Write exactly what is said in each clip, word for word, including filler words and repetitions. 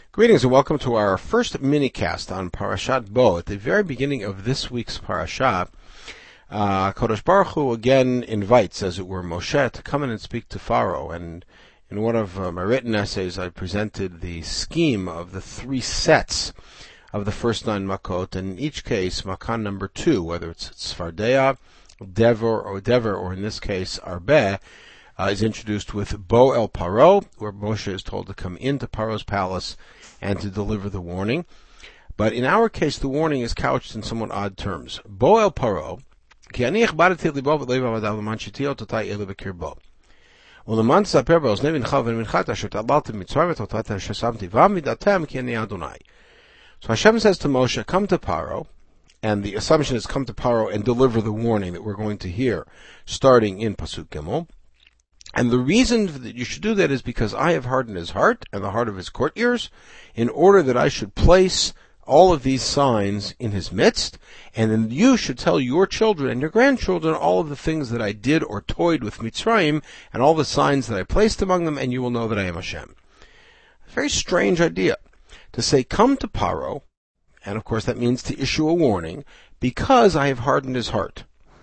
Greetings and welcome to our first mini-cast on Parashat Bo. At the very beginning of this week's parasha, uh, Kodesh Baruch Hu again invites, as it were, Moshe to come in and speak to Pharaoh. And in one of uh, my written essays, I presented the scheme of the three sets of the first nine makot. And in each case, makan number two, whether it's Tzfardea, Dever, or Dever, or in this case, Arbeh, uh, is introduced with Bo el Paro, where Moshe is told to come into Paro's palace and to deliver the warning. But in our case, the warning is couched in somewhat odd terms. Bo el Paro, ki ani ichbadati libo v'leiv avadav l'man shitio totai ele b'kirbo. U'leman tzaper bo oznei mincha v'mincha asher ta'abalti mitzrayim v'totat asher samti v'amidatem ki ani Adonai. So Hashem says to Moshe, come to Paro, and the assumption is come to Paro and deliver the warning that we're going to hear, starting in Pasuk Gimel. And the reason that you should do that is because I have hardened his heart and the heart of his courtiers, in order that I should place all of these signs in his midst, and then you should tell your children and your grandchildren all of the things that I did or toyed with Mitzrayim, and all the signs that I placed among them, and you will know that I am Hashem. A very strange idea, to say, come to Paro, and of course that means to issue a warning, because I have hardened his heart.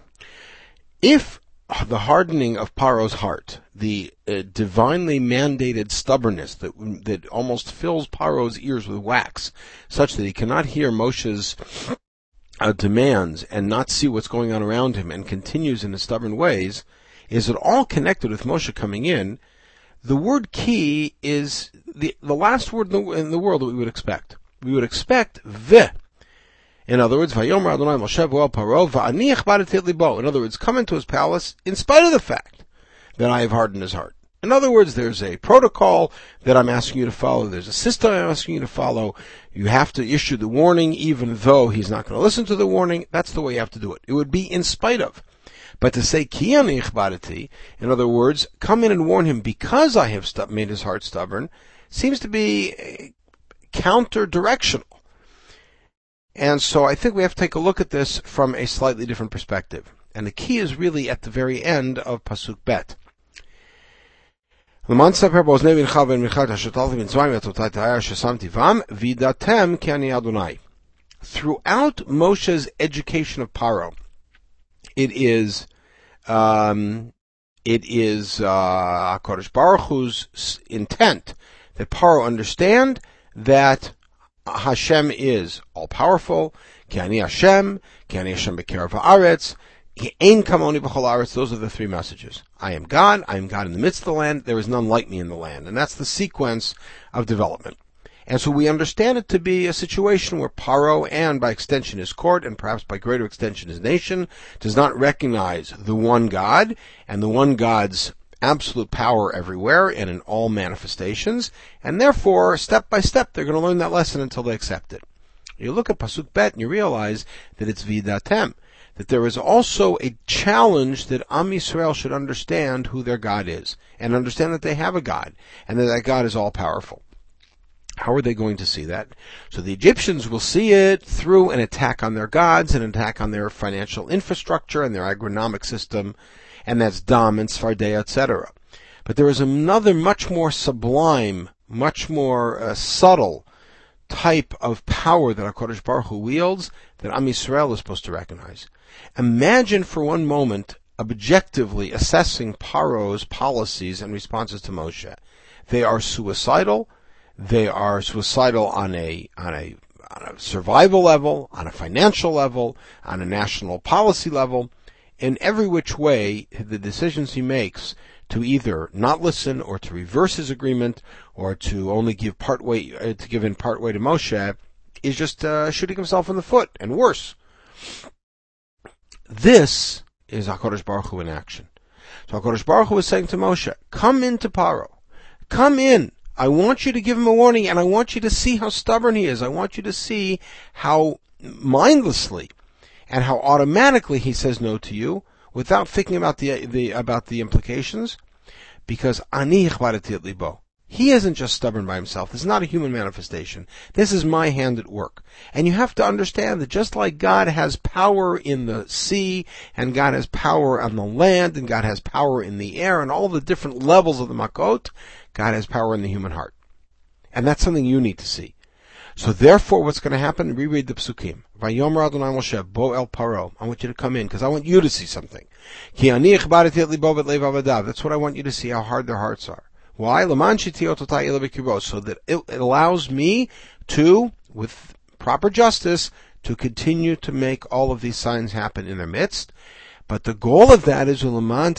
If the hardening of Paro's heart, the uh, divinely mandated stubbornness that that almost fills Paro's ears with wax, such that he cannot hear Moshe's uh, demands and not see what's going on around him, and continues in his stubborn ways, is it all connected with Moshe coming in? The word ki is the the last word in the, in the world that we would expect. We would expect ve. In other words, Vayomer Adonai Moshe v'el Paro v'ani ichbadati libo. In other words, come into his palace in spite of the fact that I have hardened his heart. In other words, there's a protocol that I'm asking you to follow. There's a system I'm asking you to follow. You have to issue the warning even though he's not going to listen to the warning. That's the way you have to do it. It would be in spite of. But to say ki ani ichbadati, in other words, come in and warn him because I have stu- made his heart stubborn, seems to be counter-directional. And so I think we have to take a look at this from a slightly different perspective. And the key is really at the very end of Pasuk Bet. Throughout Moshe's education of Paro, it is um, it is uh, Kodesh Baruch Hu's intent that Paro understand that Hashem is all-powerful. Ki ani Hashem, ki ani Hashem b'kerav ha'aretz, ki ein kamoni b'chol ha'aretz. Those are the three messages. I am God, I am God in the midst of the land, there is none like me in the land. And that's the sequence of development. And so we understand it to be a situation where Paro, and by extension his court, and perhaps by greater extension his nation, does not recognize the one God, and the one God's absolute power everywhere and in all manifestations, and therefore, step by step, they're going to learn that lesson until they accept it. You look at Pasuk Bet and you realize that it's Vidatem, that there is also a challenge that Am Yisrael should understand who their God is, and understand that they have a God, and that that God is all-powerful. How are they going to see that? So the Egyptians will see it through an attack on their gods, an attack on their financial infrastructure and their agronomic system, and that's Dam and Tzfardea, et cetera. But there is another much more sublime, much more uh, subtle type of power that HaKadosh Baruch Hu wields that Am Yisrael is supposed to recognize. Imagine for one moment objectively assessing Paro's policies and responses to Moshe. They are suicidal. They are suicidal on a on a on a survival level, on a financial level, on a national policy level. In every which way, the decisions he makes to either not listen or to reverse his agreement or to only give part way uh, to give in part way to Moshe is just uh, shooting himself in the foot, and worse. This is HaKadosh Baruch Hu in action. So HaKadosh Baruch Hu is saying to Moshe, come into Paro, come in. I want you to give him a warning, and I want you to see how stubborn he is. I want you to see how mindlessly and how automatically he says no to you without thinking about the the about the implications. Because ani ichbadati libo. He isn't just stubborn by himself. This is not a human manifestation. This is my hand at work. And you have to understand that just like God has power in the sea, and God has power on the land, and God has power in the air, and all the different levels of the makot, God has power in the human heart. And that's something you need to see. So therefore, what's going to happen? Reread the psukim. Vayomer Adonai Moshe, Bo El Paro. I want you to come in, because I want you to see something. Ki ani ichbarati et libo v'et leiv avadav. That's what I want you to see, how hard their hearts are. Why? L'man shiti ototai ila b'kibro. So that it, it allows me to, with proper justice, to continue to make all of these signs happen in their midst. But the goal of that is, I want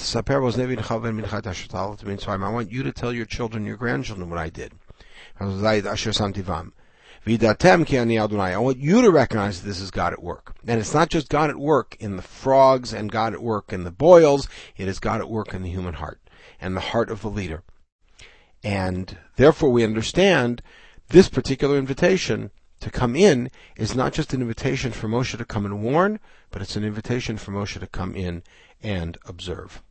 you to tell your children, your grandchildren, what I did. I want you to recognize that this is God at work. And it's not just God at work in the frogs and God at work in the boils, it is God at work in the human heart and the heart of the leader. And therefore we understand this particular invitation to come in is not just an invitation for Moshe to come and warn, but it's an invitation for Moshe to come in and observe.